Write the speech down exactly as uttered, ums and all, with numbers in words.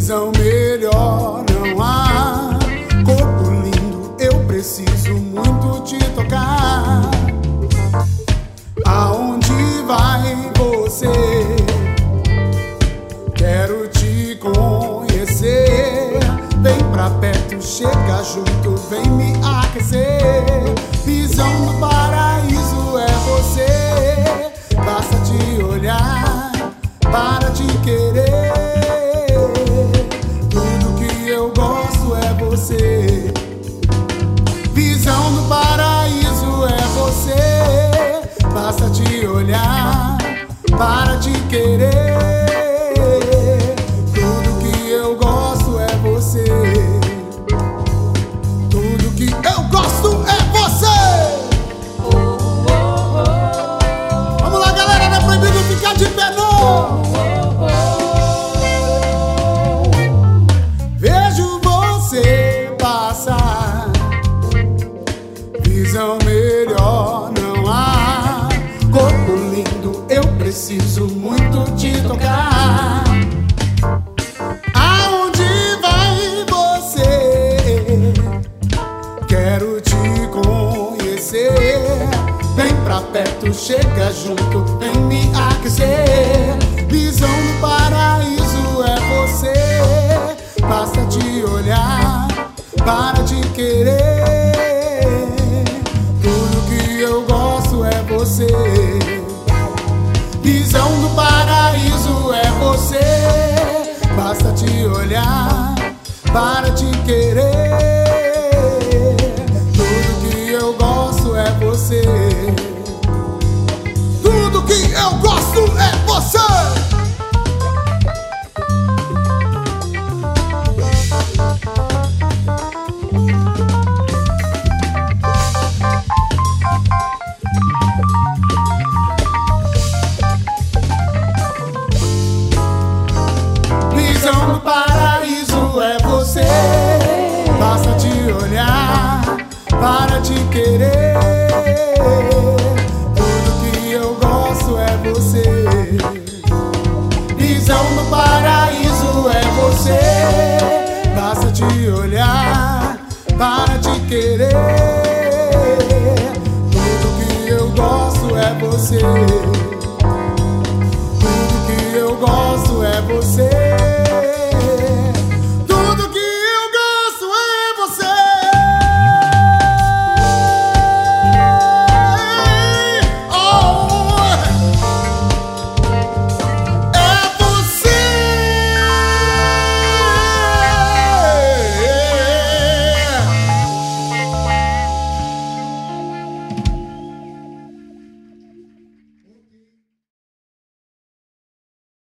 Visão melhor não há. Corpo lindo, eu preciso muito te tocar. Aonde vai você? Quero te conhecer. Vem pra perto, chega junto, vem me aquecer. Visão do paraíso é você. Basta te olhar para te querer. Tudo que eu gosto é você. Visão do paraíso é você. Basta te olhar para te querer. Tudo que eu gosto é você. Tudo que eu gosto é você. Vamos lá, galera, não é proibido ficar de pé, não. Vejo você passar. Visão melhor não há. Corpo lindo, eu preciso muito te tocar. Aonde vai você? Quero te conhecer. Vem pra perto, chega junto, vem me aquecer. Visão do paraíso é você. Basta te olhar para te querer. Tudo que eu gosto é você. Visão do paraíso é você. Basta te olhar para te querer. Tudo que eu gosto é você. Tudo que eu gosto é você.